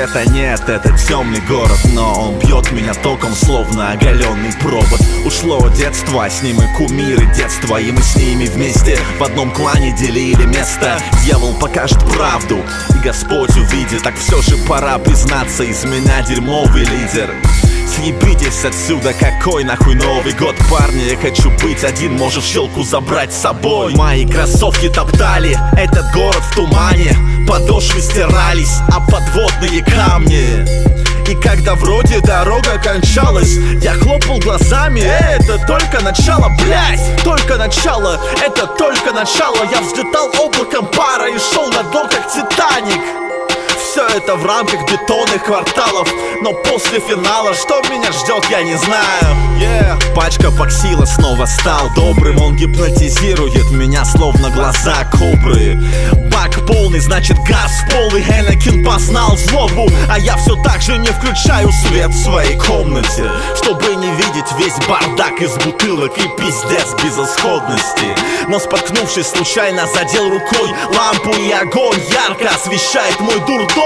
света нет, это темный город, но он бьет меня током, словно оголенный провод. Ушло детство, с ним и кумиры детства, и мы с ними вместе в одном клане делили место. Дьявол покажет правду, и Господь увидит. Так все же пора признаться, из меня дерьмовый лидер. Съебитесь отсюда, какой нахуй Новый год, парни, я хочу быть один, может щелку забрать с собой. Мои кроссовки топтали этот город в тумане, подошвы стирались, а подводные камни. И когда вроде дорога кончалась, я хлопал глазами, это только начало, блять, только начало, это только начало. Я взлетал облаком пара и шел на дно, как Титаник. Все это в рамках бетонных кварталов, но после финала, что меня ждет, я не знаю. Пачка боксила снова стал добрым, он гипнотизирует меня, словно глаза кобры. Бак полный, значит газ полный, Энакин познал злобу, а я все так же не включаю свет в своей комнате, чтобы не видеть весь бардак из бутылок и пиздец безысходности. Но споткнувшись, случайно задел рукой лампу, и огонь ярко освещает мой дурдом.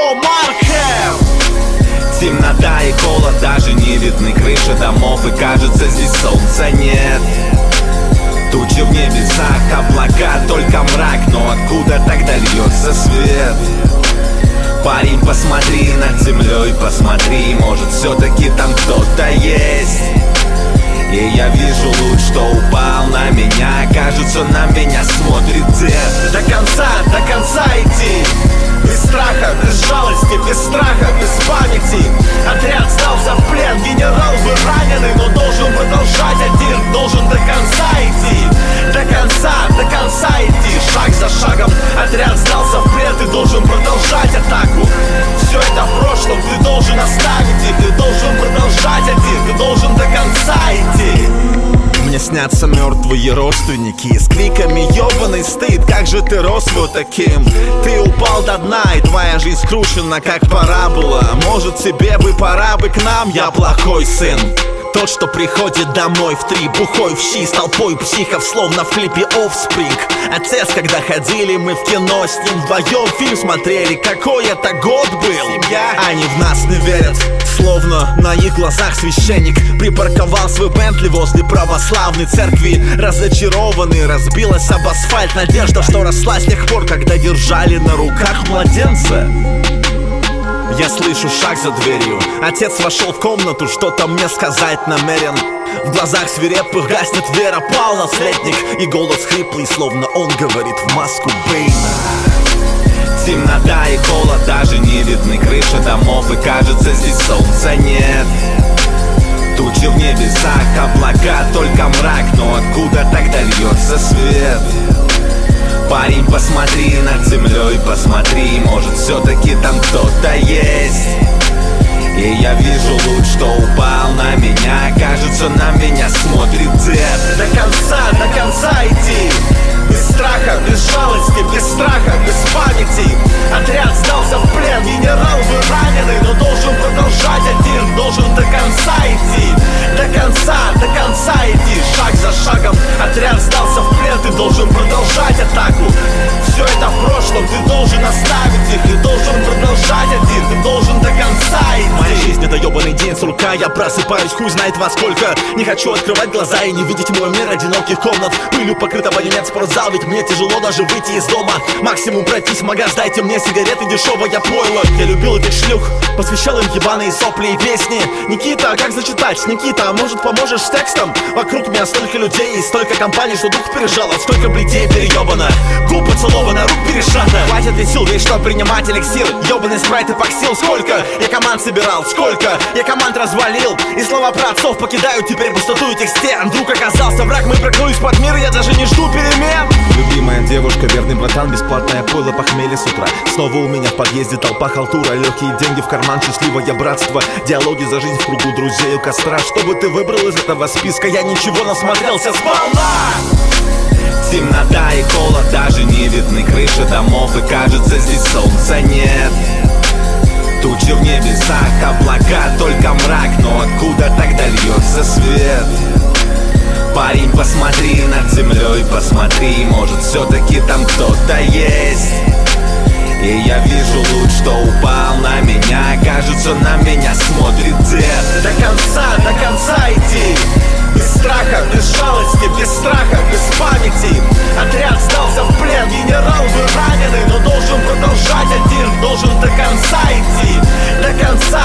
Темнота и холод, даже не видны крыши домов, и кажется, здесь солнца нет. Тучи в небесах, облака, только мрак, но откуда тогда льется свет? Парень, посмотри над землей, посмотри, может все-таки там кто-то есть. И я вижу луч, что упал на меня, кажется, на меня смотрит дед. До конца идти, без страха, без жалости, без страха, без памяти. Отряд сдался в плен, генерал, вы ранены, но должен продолжать один, должен до конца идти. До конца идти, шаг за шагом. Отряд сдался в плен, ты должен продолжать атаку. Все это в прошлом, ты должен оставить их, ты должен продолжать один, ты должен до конца идти. Мне снятся мертвые родственники с криками «Ёбаный стыд, как же ты рос вот таким?» Ты упал до дна, и твоя жизнь скручена, как парабола. Может, тебе бы пора бы к нам, я плохой сын. Тот, что приходит домой в 3, бухой в щи, с толпой психов, словно в клипе Offspring. Отец, когда ходили мы в кино, с ним вдвоем фильм смотрели, какой это год был. Семья, они в нас не верят, словно на их глазах священник припарковал свой Бентли возле православной церкви. Разочарованный, разбилась об асфальт надежда, что росла с тех пор, когда держали на руках младенца. Я слышу шаг за дверью. Отец вошел в комнату, что-то мне сказать намерен. В глазах свирепых гаснет вера, пал наследник, и голос хриплый, словно он говорит в маску Бэйна. Темнота и холод, даже не видны крыши домов, и кажется, здесь солнца нет. Тучи в небесах, облака, только мрак, но откуда тогда льется свет? Парень, посмотри над землей, посмотри, может все-таки там кто-то есть. И я вижу луч, что упал на меня, кажется, на меня смотрит дед. До конца идти, без страха, без жалости, без страха, без памяти. Отряд сдался в плен, генерал, вы ранены, но должен продолжать один, должен до конца идти. До конца идти, шаг за шагом. Отряд сдался в плен, ты должен продолжать атаку. Все это в прошлом, ты должен оставить их, ты должен продолжать один, ты должен до конца идти. Моя жизнь это ебаный день сурка, я просыпаюсь хуй знает во сколько. Не хочу открывать глаза и не видеть мой мир одиноких комнат. Пылью покрытого нет спортзал, ведь мне тяжело даже выйти из дома. Максимум пройтись в магаз, дайте мне сигареты, дешевое пойло. Я любил этих шлюх, посвящал им ебаные сопли и песни. Никита, а как зачитать? Никита, а может поможешь с текстом? Вокруг меня столько людей и столько компаний, что дух пережало. Столько бледей переебано, губ поцеловано, рук перешато. Хватит ведь сил, весь что принимать эликсир. Ебаный спрайт и паксил, сколько? Я команд собирал, сколько? Я команд развалил. И слова про отцов покидают теперь пустоту этих стен. Вдруг оказался враг, мы прыгнули из-под мира, я даже не жду перемен. Любимая девушка, верный братан, бесплатное пойло, похмелье с утра. Снова у меня в подъезде толпа, халтура, легкие деньги в карман, счастливое братство. Диалоги за жизнь в кругу друзей у костра. Чтобы ты выбрал из этого списка, я ничего насмотрелся сполна. Темнота и холод, даже не видны крыши домов, и кажется, здесь солнца нет. Тучи в небесах, облака, только мрак, но откуда тогда льется свет? Парень, посмотри над землей, посмотри, может все-таки там кто-то есть. И я вижу луч, что упал на меня. Кажется, на меня смотрит дед. До конца идти. Без страха, без жалости, без страха, без памяти. Отряд сдался в плен, генерал вы раненый, но должен продолжать один. Должен до конца идти, до конца